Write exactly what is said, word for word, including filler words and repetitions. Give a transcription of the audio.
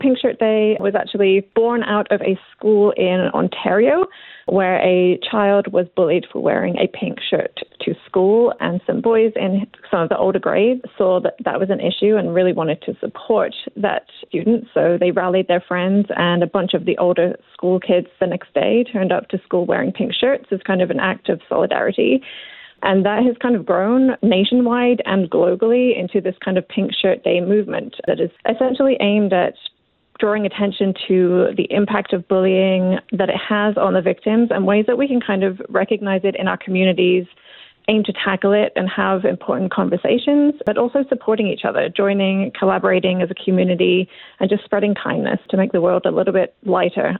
Pink Shirt Day was actually born out of a school in Ontario where a child was bullied for wearing a pink shirt to school, and some boys in some of the older grades saw that that was an issue and really wanted to support that student. So they rallied their friends, and a bunch of the older school kids the next day turned up to school wearing pink shirts as kind of an act of solidarity. And that has kind of grown nationwide and globally into this kind of Pink Shirt Day movement that is essentially aimed at drawing attention to the impact of bullying that it has on the victims and ways that we can kind of recognize it in our communities, aim to tackle it and have important conversations, but also supporting each other, joining, collaborating as a community, and just spreading kindness to make the world a little bit lighter.